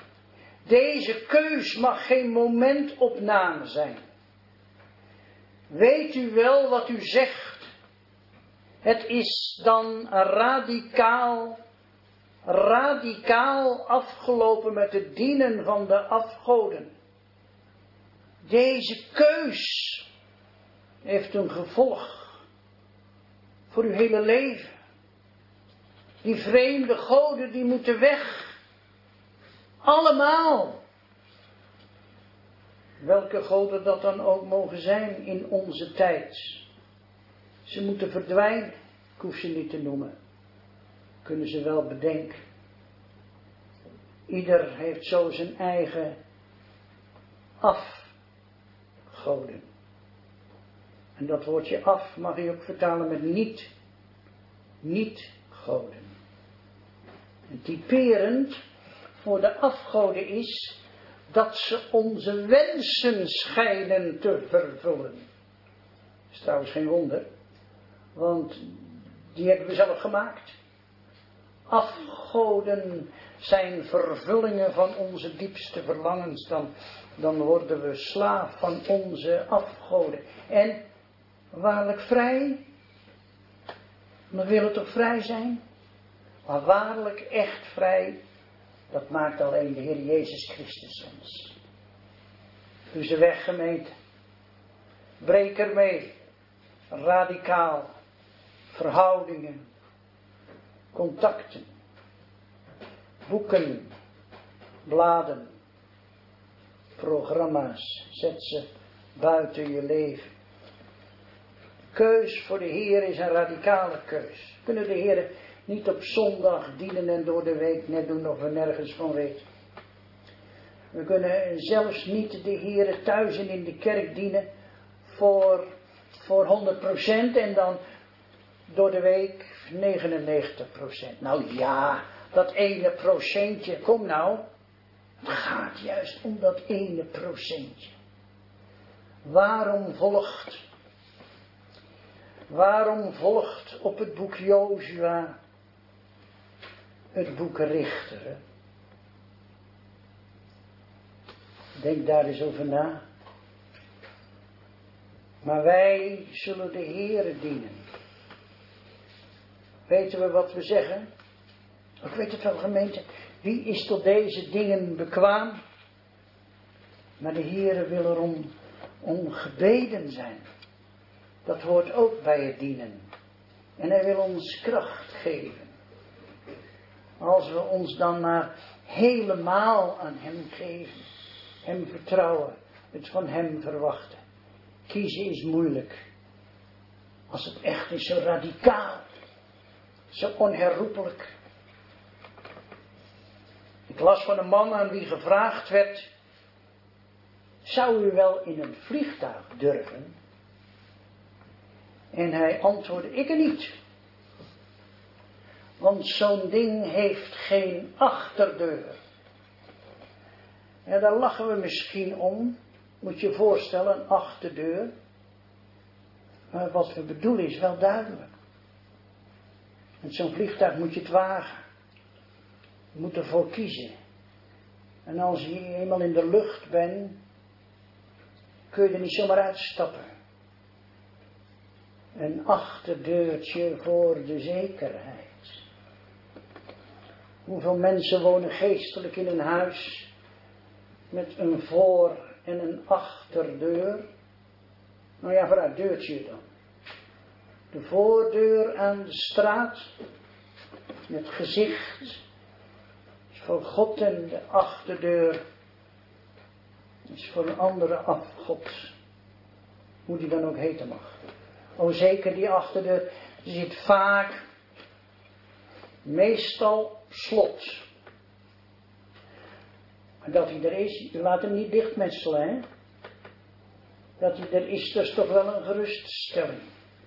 [SPEAKER 2] Deze keus mag geen momentopname zijn. Weet u wel wat u zegt? Het is dan radicaal afgelopen met het dienen van de afgoden. Deze keus heeft een gevolg voor uw hele leven. Die vreemde goden die moeten weg. Allemaal. Welke goden dat dan ook mogen zijn in onze tijd. Ze moeten verdwijnen. Ik hoef ze niet te noemen. Kunnen ze wel bedenken. Ieder heeft zo zijn eigen afgoden. En dat woordje af mag je ook vertalen met niet goden. En typerend voor de afgoden is dat ze onze wensen schijnen te vervullen. Dat is trouwens geen wonder, want die hebben we zelf gemaakt. Afgoden zijn vervullingen van onze diepste verlangens. Dan worden we slaaf van onze afgoden. En waarlijk vrij? We willen toch vrij zijn? Maar waarlijk echt vrij, dat maakt alleen de Heer Jezus Christus ons. Doe ze weg, gemeente. Breek ermee. Radicaal. Verhoudingen. Contacten. Boeken. Bladen. Programma's. Zet ze buiten je leven. Keus voor de Heer is een radicale keus. We kunnen de Heer niet op zondag dienen en door de week net doen of we nergens van weten. We kunnen zelfs niet de Heer thuis en in de kerk dienen voor 100% en dan door de week 99%. Nou ja, dat ene procentje, kom nou. Het gaat juist om dat ene procentje. Waarom volgt op het boek Jozua het boek Richteren? Denk daar eens over na. Maar wij zullen de Heere dienen. Weten we wat we zeggen? Ik weet het wel, gemeente. Wie is tot deze dingen bekwaam? Maar de Heere wil er om gebeden zijn. Dat hoort ook bij het dienen. En hij wil ons kracht geven. Als we ons dan maar helemaal aan hem geven. Hem vertrouwen. Het van hem verwachten. Kiezen is moeilijk. Als het echt is, zo radicaal. Zo onherroepelijk. Ik las van een man aan wie gevraagd werd. Zou u wel in een vliegtuig durven? En hij antwoordde, ik er niet. Want zo'n ding heeft geen achterdeur. Ja, daar lachen we misschien om. Moet je je voorstellen, een achterdeur. Maar wat we bedoelen is wel duidelijk. Met zo'n vliegtuig moet je het wagen. Je moet ervoor kiezen. En als je eenmaal in de lucht bent, kun je er niet zomaar uitstappen. Een achterdeurtje voor de zekerheid. Hoeveel mensen wonen geestelijk in een huis met een voor- en een achterdeur? Nou ja, vooruit deurtje dan. De voordeur aan de straat met gezicht is voor God en de achterdeur is voor een andere afgod. Hoe die dan ook heten mag. O zeker die achterdeur zit vaak, meestal op slot. Maar dat hij er is, je laat hem niet dichtmetselen, hè. Dat hij er is, dat is toch wel een geruststelling.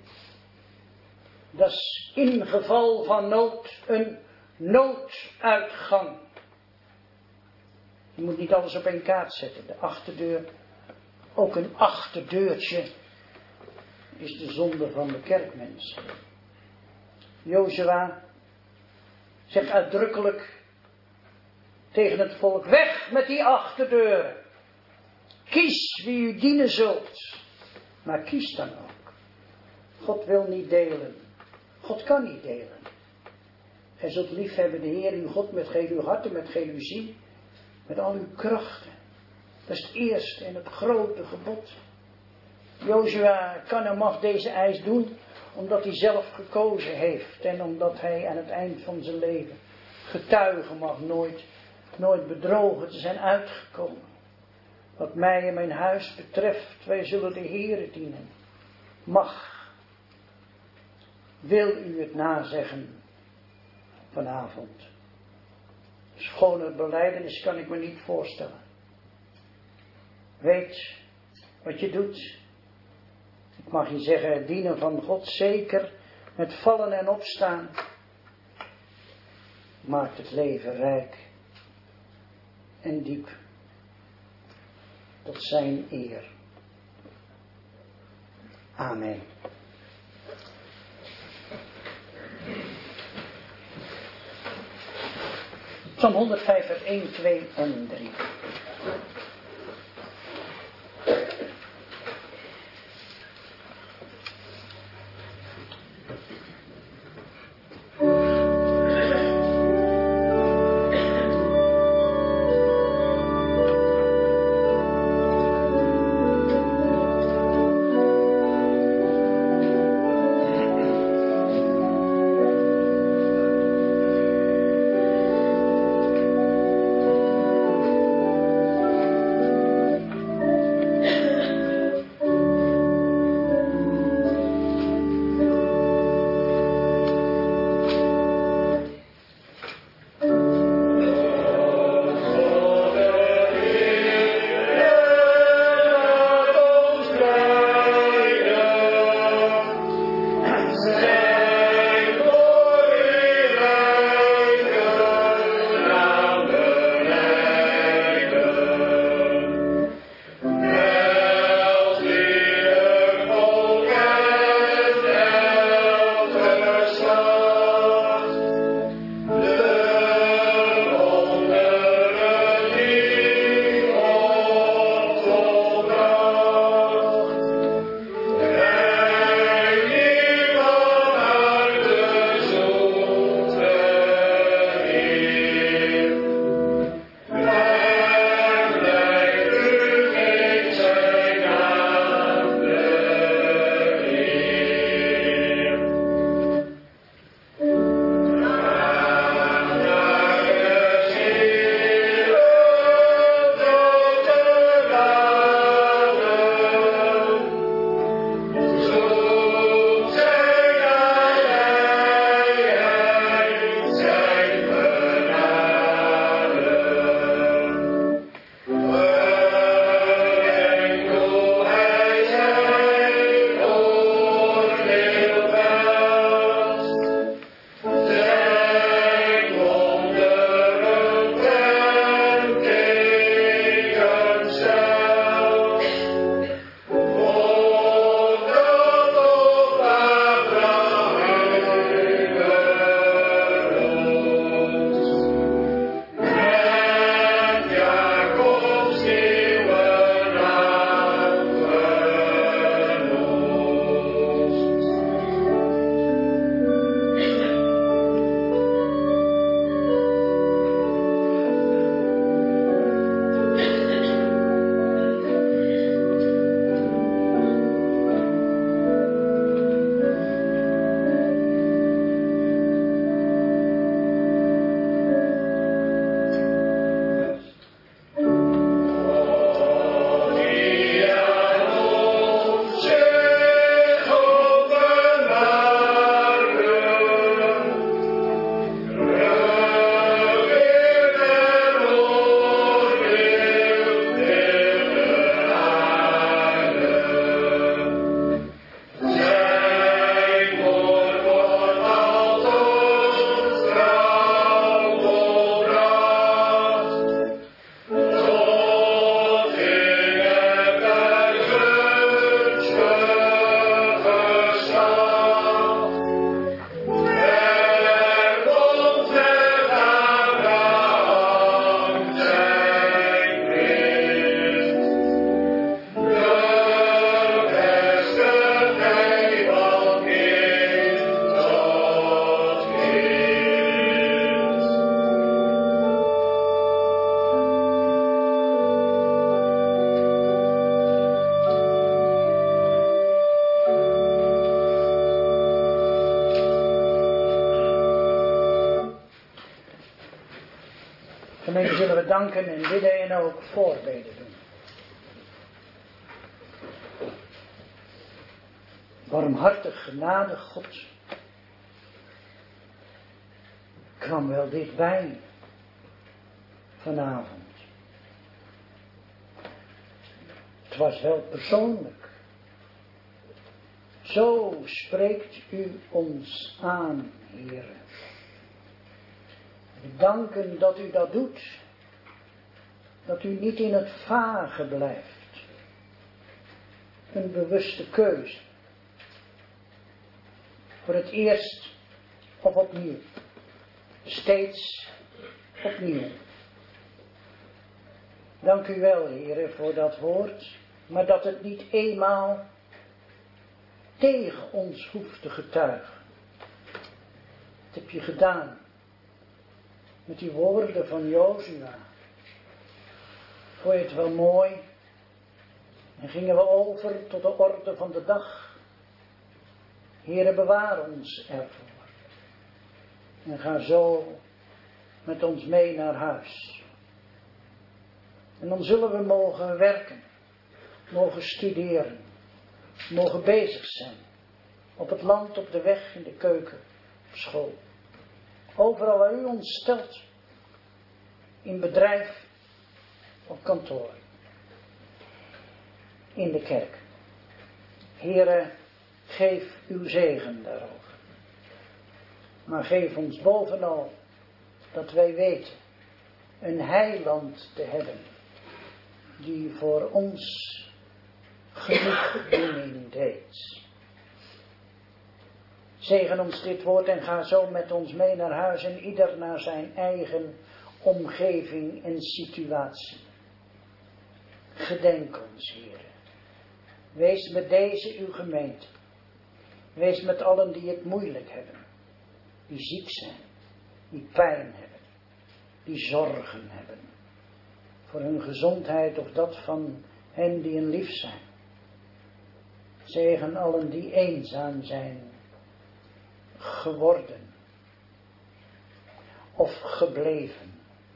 [SPEAKER 2] Dat is in geval van nood een nooduitgang. Je moet niet alles op één kaart zetten. De achterdeur, ook een achterdeurtje, is de zonde van de kerkmensen. Jozua zegt uitdrukkelijk, tegen het volk: weg met die achterdeuren. Kies wie u dienen zult. Maar kies dan ook. God wil niet delen. God kan niet delen. Gij zult liefhebben de Heer uw God met geheel uw hart en met geheel uw ziel. Met al uw krachten. Dat is het eerste en het grote gebod. Jozua kan en mag deze eis doen omdat hij zelf gekozen heeft. En omdat hij aan het eind van zijn leven getuigen mag, nooit bedrogen te zijn uitgekomen. Wat mij en mijn huis betreft, wij zullen de Heere dienen. Mag. Wil u het nazeggen vanavond? Schoner belijdenis kan ik me niet voorstellen. Weet wat je doet. Ik mag je zeggen, het dienen van God, zeker met vallen en opstaan, maakt het leven rijk en diep. Tot zijn eer. Amen. Psalm 105 vers 1, 2 en 3. Gemeente, zullen we danken en bidden en ook voorbeden doen. Barmhartig, genadig God, kwam wel dichtbij vanavond. Het was wel persoonlijk. Zo spreekt u ons aan, Heere. We danken dat u dat doet. Dat u niet in het vage blijft. Een bewuste keuze. Voor het eerst of opnieuw. Steeds opnieuw. Dank u wel, Heere, voor dat woord. Maar dat het niet eenmaal tegen ons hoeft te getuigen. Dat heb je gedaan. Met die woorden van Jozua. Vond je het wel mooi? En gingen we over tot de orde van de dag. Heere, bewaar ons ervoor. En ga zo met ons mee naar huis. En dan zullen we mogen werken. Mogen studeren. Mogen bezig zijn. Op het land, op de weg, in de keuken, op school. Overal waar u ons stelt. In bedrijf, op kantoor. In de kerk. Heere, geef uw zegen daarover. Maar geef ons bovenal dat wij weten een heiland te hebben. Die voor ons genoegdoening deed. Zegen ons dit woord en ga zo met ons mee naar huis en ieder naar zijn eigen omgeving en situatie. Gedenk ons, Heer. Wees met deze uw gemeente. Wees met allen die het moeilijk hebben. Die ziek zijn. Die pijn hebben. Die zorgen hebben. Voor hun gezondheid of dat van hen die een lief zijn. Zegen allen die eenzaam zijn geworden of gebleven.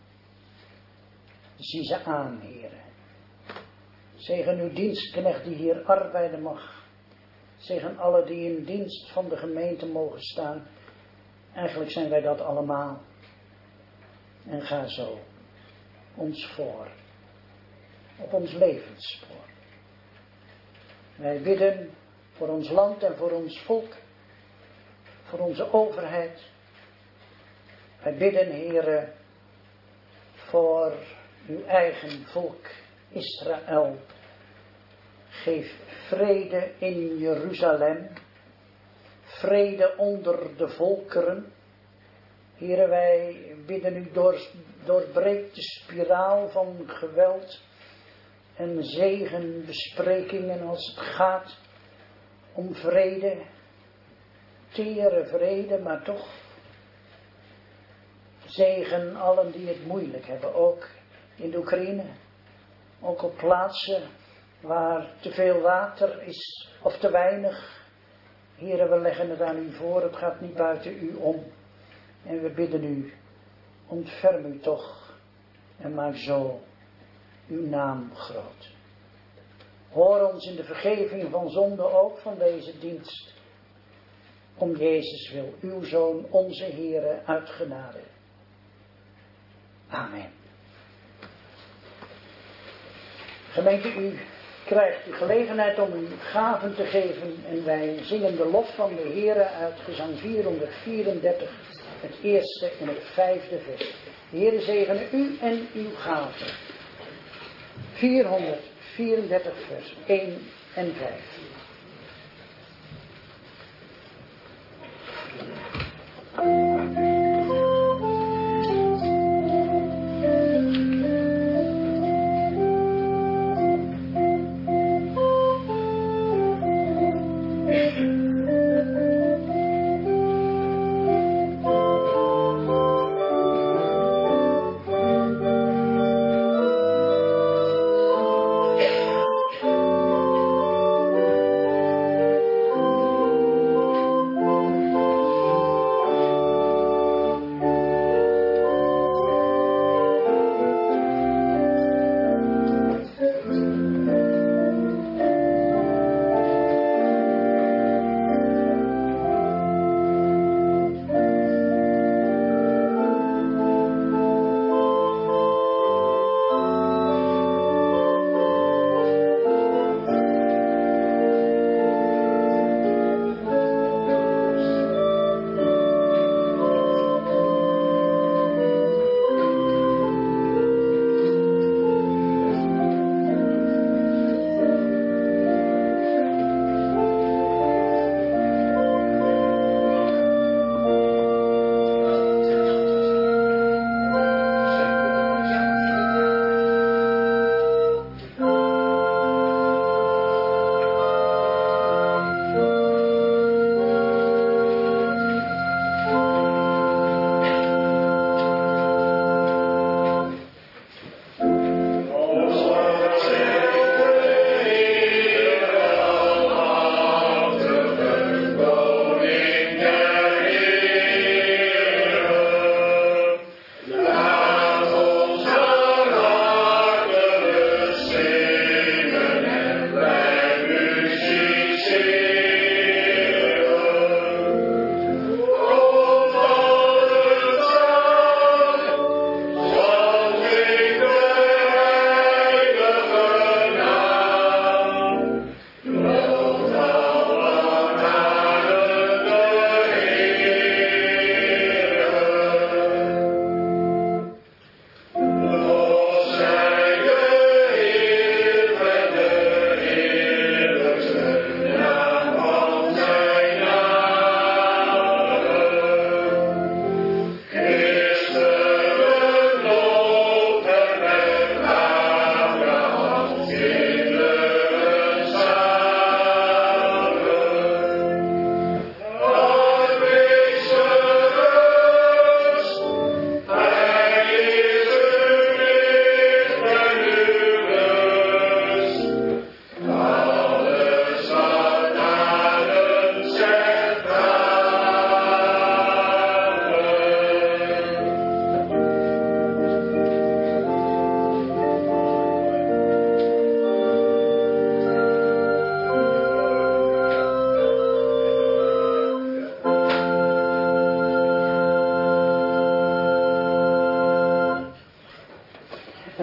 [SPEAKER 2] Zie ze aan, Heere. Zegen uw dienstknecht die hier arbeiden mag. Zegen alle die in dienst van de gemeente mogen staan. Eigenlijk zijn wij dat allemaal. En ga zo ons voor. Op ons levensspoor. Wij bidden voor ons land en voor ons volk. Voor onze overheid. Wij bidden, Heere, voor uw eigen volk Israël. Geef vrede in Jeruzalem. Vrede onder de volkeren. Heere, wij bidden u doorbreek de spiraal van geweld en zegenbesprekingen als het gaat om vrede. Tere vrede, maar toch zegen allen die het moeilijk hebben, ook in de Oekraïne. Ook op plaatsen waar te veel water is of te weinig. Heere, we leggen het aan u voor, het gaat niet buiten u om. En we bidden u, ontferm u toch en maak zo uw naam groot. Hoor ons in de vergeving van zonde ook van deze dienst. Om Jezus wil, uw Zoon, onze Heere, uit genade. Amen. Gemeente, u krijgt de gelegenheid om uw gaven te geven en wij zingen de lof van de Heere uit gezang 434, het eerste en het vijfde vers. De Heere zegene u en uw gaven. 434 vers 1 en 5.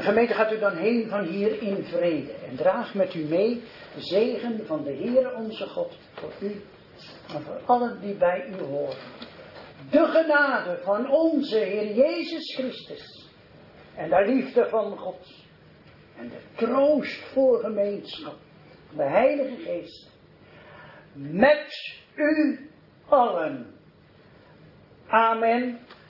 [SPEAKER 2] En gemeente, gaat u dan heen van hier in vrede. En draag met u mee de zegen van de Heer onze God voor u en voor allen die bij u horen. De genade van onze Heer Jezus Christus en de liefde van God en de troost voor gemeenschap van de Heilige Geest met u allen. Amen.